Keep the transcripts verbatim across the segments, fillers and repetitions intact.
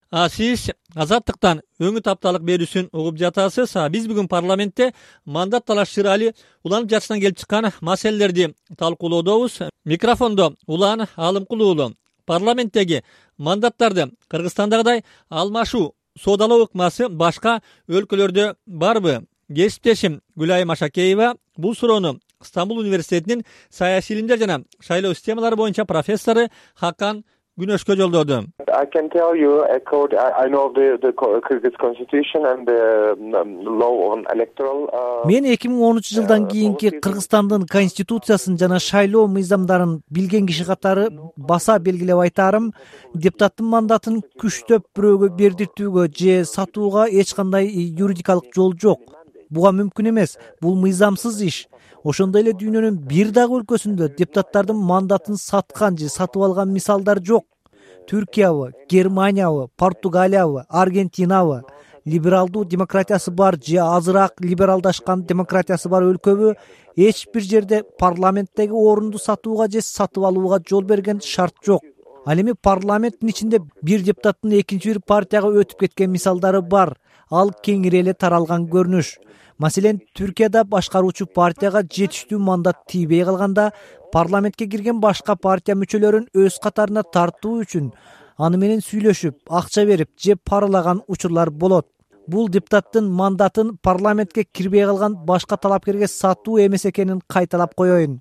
А сиз Азаттыктан өңү тапталык берүүсүн угуп жатасыз. Биз бүгүн парламентте мандат талашчырали уланып жатышынан келип чыккан маселелерди талкуулоодобуз. Микрофондо Улан Алымкул уулу. Парламенттеги мандаттарды Кыргызстандагыдай алмашуу соодалоо ыкмасы башка өлкөлөрдө барбы? Кесиптешим Гүлайым Ашакеева бул суроону Стамбул университетинин саясий илимдер жана шайлоо системалары боюнча профессору Хакан Күнөшкө жолдоду. I can tell you, according, I know the the Kyrgyz constitution and the law on electoral. Мен эки миң онунчу жылдан кийинки Кыргызстандын конституциясын жана шайлоо мыйзамдарын билген киши катары баса белгилеп айтарым, депутаттын мандатын күчтөп бирөөгө бердиртүүгө же сатууга эч кандай юридикалык жол жок. Буга мүмкүн эмес. Бул мыйзамсыз иш. Ошондой эле дүйнөнүн бир дагы өлкөсүндө депутаттардын мандатын саткан же сатып алган мисалдар жок. Түркиябы, Германиябы, Португалиябы, Аргентинабы, либералдуу демократиясы бар же азыраак либералдашкан демократиясы бар өлкөбү эч бир жерде парламенттеги орунду сатууга же сатып алууга жол берген шарт жок. Ал эми парламенттин ичинде бир депутаттын экинчи бир партияга өтүп кеткен мисалдары бар. Ал кеңири эле таралган көрүнүш. Маселен, Түркияда башкаруучу партияга жетиштүү мандат тийбей калганда, парламентке кирген башка партия мүчөлөрүн өз катарына тартуу үчүн аны менен сүйлөшүп, акча берип же паралаган учурлар болот. Бул депутаттын мандатын парламентке кирбей калган башка талапкерге сатуу эмес экенин кайталап коеюн.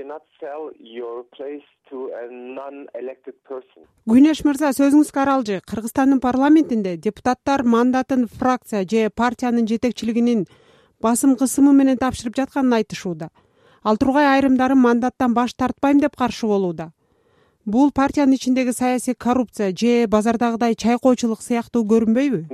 Күнөш мырза, сөзүңүзгө аралжы. Кыргызстандын парламентинде депутаттар мандатын фракция же партиянын жетекчилигинин басым кысымы менен тапшырып жатканын айтышууда. Ал тургай айрымдары мандаттан баш тартпайм деп каршы болууда. Бул партиянын ичиндеги саясий коррупция же базардагыдай чайкоочулук сыяктуу көрүнбөйбү?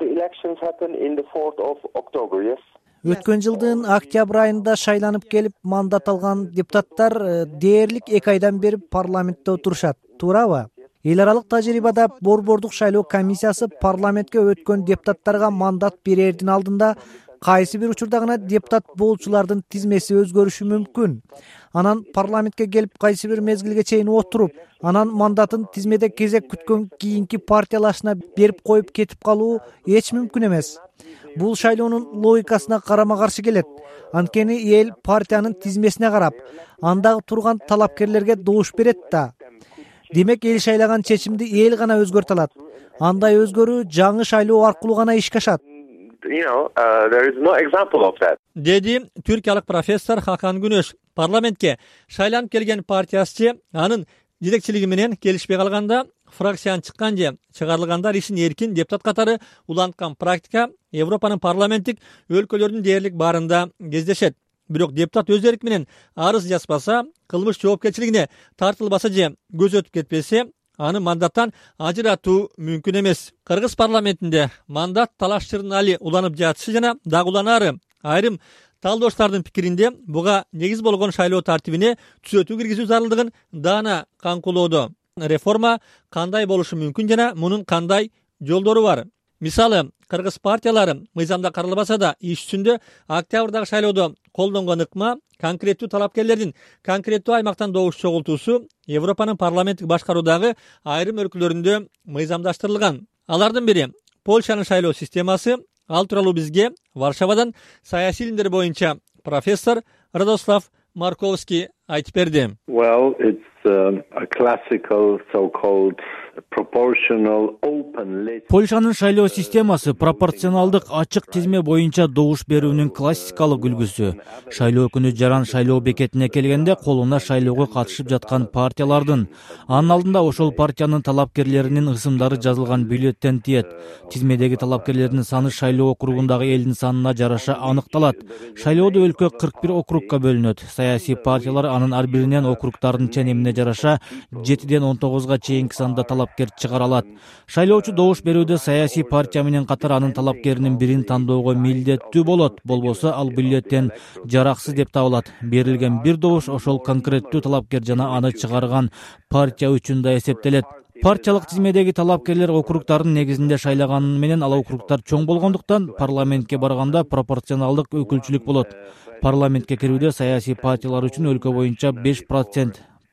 Өткөн жылдын октябрь айында шайланып келип мандат алган депутаттар дээрлик эки айдан бери парламентте отурушат, туурабы? Эл аралык тажрыйбада борбордук шайлоо комиссиясы парламентке өткөн депутаттарга мандат берердин алдында кайсы бир учурда гана депутат болчулардын тизмеси өзгөрүшү мүмкүн. Анан парламентке келип кайсы бир мезгилге чейин отуруп, анан мандатын тизмеде кезек күткөн кийинки партиялашына берип коюп кетип калуу эч мүмкүн эмес. Бул шайлоонун логикасына карама каршы келет. Анткени эл партиянын тизмесине карап, андагы турган талапкерлерге добуш берет да. Демек, эл шайлаган чечимди эл гана өзгөртө алат. Андай өзгөрүү жаңы шайлоо аркылуу гана ишке ашат. You know, uh, there is no example of that. Деди түркиялык профессор Хакан Күнөш. Парламентке шайланып келген партиясы анын жетекчилиги менен келишпей калганда, фракциядан чыккан же чыгарылгандар ишин эркин депутат катары уланткан практика Европанын парламенттик өлкөлөрдүн дээрлик баарында кездешет. Бирок депутат өз эрки менен арыз жазбаса, кылмыш жоопкерчилигине тартылбаса же көз өтүп кетпесе, аны мандаттан ажыратуу мүмкүн эмес. Кыргыз парламентинде мандат талашчырын уланып жатышы жана дагы уланары айрым талдооштардын пикиринде буга негиз болгон шайлоо тартибине түзөтүү киргизүү зарылдыгын даана каңкулоодо. Реформа кандай болушу мүмкүн жана мунун кандай жолдору бар? Мисалы, кыргыз партиялары мыйзамда каралбаса да иш үстүндө октябрдагы шайлоодо колдонгон ыкма конкреттүү талапкерлердин конкреттүү аймактан добуш чогултуусу Европанын парламенттик башкаруудагы айрым өлкөлөрүндө мыйзамдаштырылган. Алардын бири Польшанын шайлоо системасы. Ал тууралуу бизге Варшавадан саясий илимдер боюнча профессор Радослав Марковский айтып берди. Well, it's uh, a classical so-called proportional open list. Польшанын шайлоо системасы пропорционалдык ачык тизме боюнча добуш берүүнүн классикалык үлгүсү. Шайлоо күнү жаран шайлоо бекетине келгенде колуна шайлоого катышып жаткан партиялардын, анын алдында ошол партиянын талапкерлеринин ысымдары жазылган бюллетень тиет. Тизмедеги талапкерлердин саны шайлоо округундагы элдин санына жараша аныкталат. Шайлоодо өлкө кырк бир округка бөлүнөт. Саясий партиялар анын ар биринен округдардын ченемине жараша жетиден он тогузга чейинки санда талапкер чыгара алат. Шайлоочу добуш берүүдө саясий партия менен катар анын талапкеринин бирин тандоого милдеттүү болот. Болбосо ал бюллетень жараксыз деп табылат. Берилген бир добуш ошол конкреттүү талапкер жана аны чыгарган партия үчүн да эсептелет. Партиялык тизмедеги талапкерлер округдардын негизинде шайлаганы менен ал округдар чоң болгондуктан парламентке барганда пропорционалдык өкүлчүлүк болот. Парламентке кирүүдө саясий партиялар үчүн өлкө боюнча беш процент,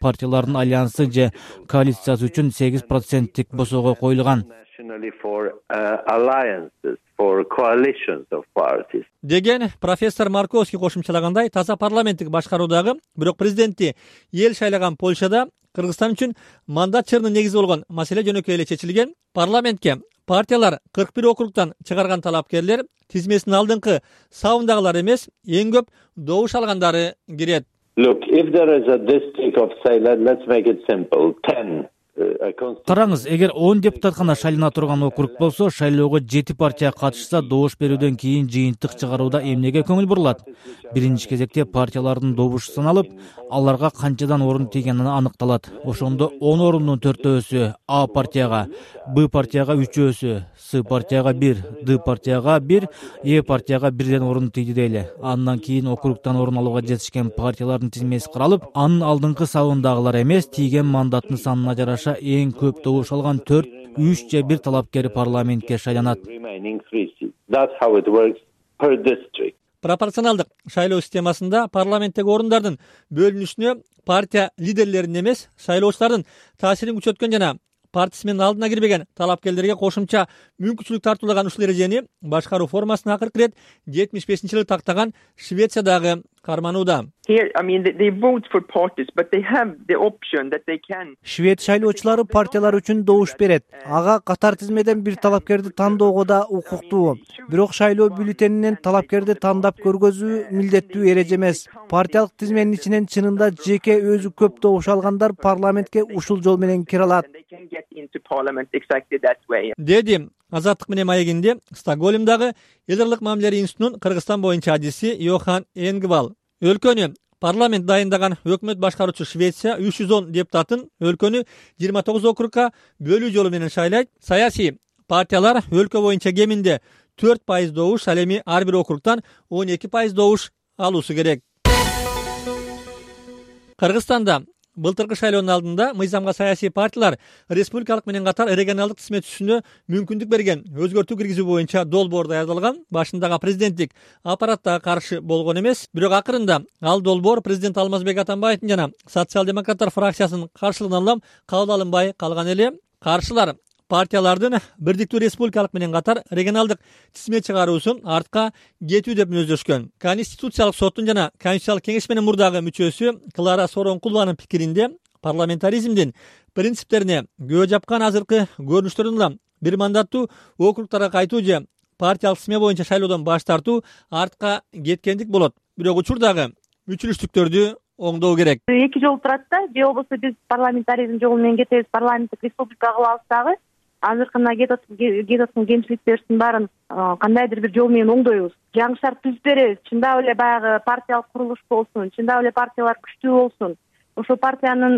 партиялардын альянсы же коалициясы үчүн сегиз проценттик босоого коюлган деген профессор Марковский кошумчалагандай, таза парламенттик башкаруудагы, бирок президентти эл шайлаган Польшада Кыргызстан үчүн мандат чырынын негизи болгон маселе жөнөкөй эле чечилген. Парламентке партиялар кырк бир округтан чыгарган талапкерлер тизмесинин алдыңкы сабындагылар эмес, эң көп добуш алгандары кирет. Look, if there is a district of, say, let, let's make it simple, ten. Караңыз, эгер он депутат гана шайлана турган округ болсо, шайлоого жети партия катышса, добуш берүүдөн кийин жыйынтык чыгарууда эмнеге көңүл бурулат? Биринчи кезекте партиялардын добушу саналып, аларга канчадан орун тийгени аныкталат. Ошондо он орундун төртөөсү А партияга, Б партияга үчөөсү, С партияга бир, Д партияга бир, Е партияга бирден орун тийди дейли. Андан кийин округтан орун алууга жетишкен партиялардын тизмеси каралып, анын алдыңкы сабындагылар эмес, тийген мандаттын санына жараша эң көп добуш алган төрт, үч же бир талапкер парламентке шайланат. Пропорционалдык шайлоо системасында парламенттеги орундардын бөлүнүшүнө партия лидерлеринин эмес, шайлоочулардын таасирин күчөткөн жана партиясы менен алдына кирбеген талапкерлерге кошумча мүмкүнчүлүк тартуулаган ушул эрежени башкаруу формасына акыркы ирет жетимиш бешинчи жылы тактаган Швециядагы карманууда. Швед шайлоочулары партиялар үчүн добуш берет. Ага катар тизмеден бир талапкерди тандоого да укуктуу. Бирок шайлоо бюллетенинен талапкерди тандап көргөзүү милдеттүү эреже эмес. Партиялык тизменин ичинен чынында жеке өзү көп добуш алгандар парламентке ушул жол менен кире алат. Деди Азаттык менен маегинде Стокгольмдагы элдерлик мамилелер институтунун Кыргызстан боюнча адиси Йохан Энгвал. Өлкөнү парламент дайындаган өкмөт башкаруучу Швеция үч жүз он депутатын өлкөнү жыйырма тогуз округга бөлүү жолу менен шайлайт. Саясий партиялар өлкө боюнча кеминде төрт пайыз добуш, ал эми ар бир округтан он эки пайыз добуш алуусу керек. Кыргызстанда былтыркы шайлоонун алдында мыйзамга саясий партиялар республикалык менен катар регионалдык тизме түзүүнө мүмкүндүк берген өзгөртүү киргизүү боюнча долбоор даярдалган. Башындагы президенттик аппараттага каршы болгон эмес, бирок акырында ал долбоор президент Алмазбек Атамбаевдин жана социал-демократтар фракциясынын каршылыгынан улам кабыл алынбай калган эле. Каршылар партиялардын бирдиктүү республикалык менен катар регионалдык тизме чыгаруусун артка кетүү деп мүнөздөшкөн. Конституциялык соттун жана Конституциялык кеңеш менен мурдагы мүчөсү Клара Сооронкулованын пикиринде парламентаризмдин принциптерине көө жапкан азыркы көрүнүштөрдөн улам бир мандаттуу округтарга кайтуу же партиялык тизме боюнча шайлоодон баш тартуу артка кеткендик болот. Бирок учурдагы мүчүлүштүктөрдү оңдоо керек. Эки жол турат да, же болбосо биз парламентаризм жолу менен кетебиз, парламенттик республика кылабыз дагы. Азыркына кетаткан кемчиликтердин баарын кандайдыр бир жол менен оңдойбуз. Жаңы шарт түзүп беребиз. Чындап эле баягы партиялык курулуш болсун, чындап эле партиялар күчтүү болсун. Ошол партиянын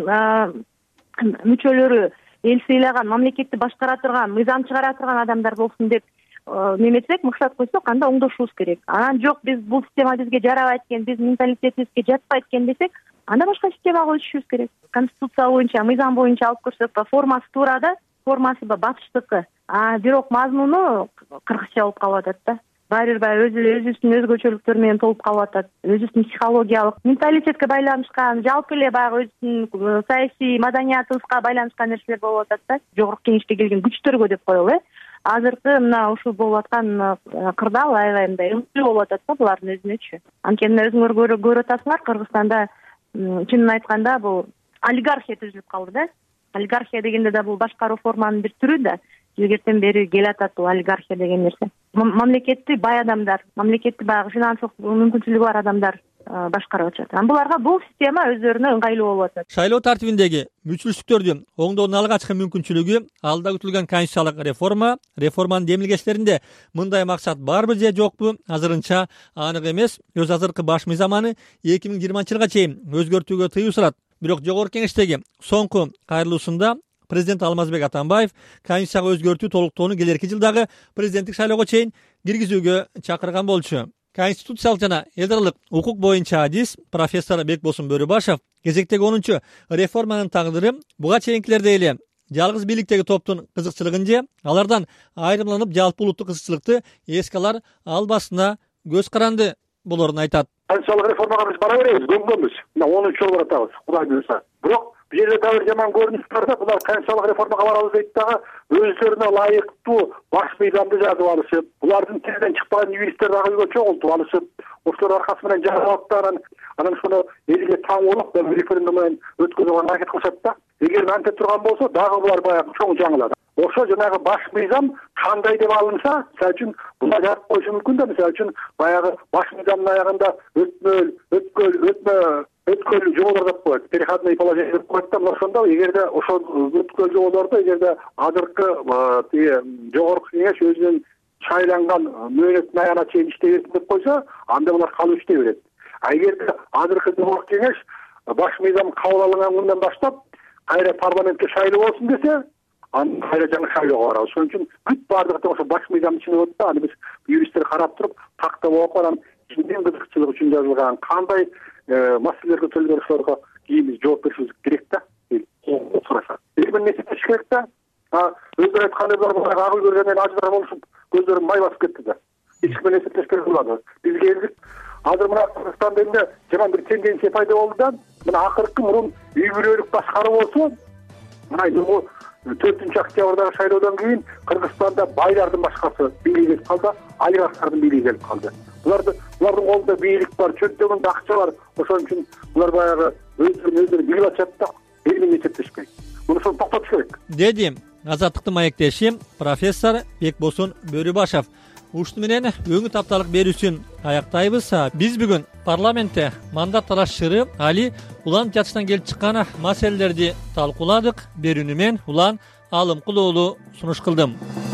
мүчөлөрү эл сыйлаган, мамлекетти башкара турган, мыйзам чыгара турган адамдар болсун деп неметсек, максат койсок, анда оңдошубуз керек. Анан жок, биз бул система бизге жарабайт экен, биз менталитетибизге жатпайт экен десек, анда башка системага көчүшүбүз керек. Конституция боюнча, мыйзам боюнча алып көрсөк, формасы туура да, формасы батыштыкы. А бирок мазмуну кыргызча болуп калып атат да. Баары бир баягы өзүбүздүн өзгөчөлүктөр менен толуп калып атат. Өзүбүздүн психологиялык, менталитетке байланышкан, жалпы эле баягы өзүбүздүн саясий маданиятыбызга байланышкан нерселер болуп атат да. Жогорку кеңешке келген күчтөргө деп коелу, э. Азыркы мына ушул болуп аткан кырдаал аябай ыңгайлуу болуп атат да булардын өзүнөчү. Анткени өзүңөр көрүп атасыңар, Кыргызстанда чынын айтканда бул олигархия түзүлүп калды да. Олигархия дегенде да бул башкаруу форманын бир түрү да. Илгертен бери келатат бул олигархия деген нерсе. Мамлекетти бай адамдар, мамлекетти баягы финансылык мүмкүнчүлүгү бар адамдар башкарып атышат. Анан буларга бул система өздөрүнө ыңгайлуу болуп атат. Шайлоо тартибиндеги мүчүлүштүктөрдү оңдоонун алгачкы мүмкүнчүлүгү алда күтүлгөн конституциялык реформа. Реформанын демилгечтеринде мындай максат барбы же жокпу азырынча анык эмес. Өз азыркы баш мыйзаманы эки миң жыйырманчы жылга чейин өзгөртүүгө тыюу сурат. Бирок жогорку кеңештеги соңку кайрылуусунда президент Алмазбек Атамбаев конституцияга өзгөртүү толуктоону келерки жылдагы президенттик шайлоого чейин киргизүүгө чакырган болчу. Конституциялык жана элдарлык укук боюнча адис профессор Бекбосун Бөрүбашев кезектеги онунчу реформанын тагдыры буга чейинкилердей эле жалгыз бийликтеги топтун кызыкчылыгын же алардан айрымланып жалпы улуттук кызыкчылыкты эске алар албасына көз каранды болорун айтат. Конституциялык реформага биз бара беребиз, көңгөмбүз. Мына онунчу жолу баратабыз, Кудай буйрса. Бирок бул жерде дагы бир жаман көрүнүш бар да, булар конституциялык реформага барабыз дейт дагы өздөрүнө ылайыктуу баш мыйзамды жазып алышып, булардын тилинен чыкпаган юристтер дагы үйгө чогултуп алышып, ошолор аркасы менен жазып алып дагы анан ошону элге таң болуп референдум менен өткөзүүгө аракет кылышат да. Эгер анте турган болсо дагы булар баягы чоң жаңылат. Ошо жанагы баш мыйзам кандай деп алынса, мисалы үчүн булар жазып коюшу мүмкүн да, мисалы үчүн баягы баш мыйзамдын аягында өтмөл, өткөл, өтмө, өткөл жоболор деп коет, переходный положение деп коет да. Ошондо эгерде ошол өткөл жоболорду эгерде азыркы тиги жогорку кеңеш өзүнүн шайланган мөөнөттүн аягына чейин иштей берсин деп койсо, анда булар калып иштей берет. А эгерде азыркы жогорку кеңеш баш мыйзам кабыл алынган күндөн баштап кайра парламентке шайлоо болсун десе, аны кайра жаңы шайлоого барабыз. Ошон үчүн бүт баардыгы ошо баш мыйзамдын ичинде болот да. Аны биз юристтер карап туруп, тактап окуп, анан кимдин кызыкчылыгы үчүн жазылган, кандай маселелер көтөрүлгөн, ошолорго кийин биз жооп беришибиз керек да. Сураса. Эл менен эсептеш керек да. Өздөрү айткандай булар агыл көргөндөн ажыра болушуп, көздөрүн май басып кетти да. Эч ким менен эсептеш керек болду. Биз келдик. Азыр мына Кыргызстанда эмне жаман бир тенденция пайда болду да. Мына акыркы мурун үй бүлөлүк башкаруу болсо, мына бул төртүнчү октябрдагы шайлоодон кийин Кыргызстанда байлардын башкасы бийликке келип калды, олигархтардын бийлиги келип калды. Буларды булардын колунда бийлик бар, чөнтөгүндө акча бар. Ошон үчүн булар баягы өздөрүн өздөрү билип атышат да, эл менен эсептешпейт. Муну ошону токтотуш керек. Деди Азаттыктын маектеши профессор Бекбосун Бөрүбашев. Ушуну менен өңү тапталык берүүсүн аяктайбыз. Биз бүгүн парламентте мандат талашчыры Али Улан Жатыштан келип чыккан маселелерди талкууладык. Берүүнү мен Улан Алымкулуулу сунуш кылдым.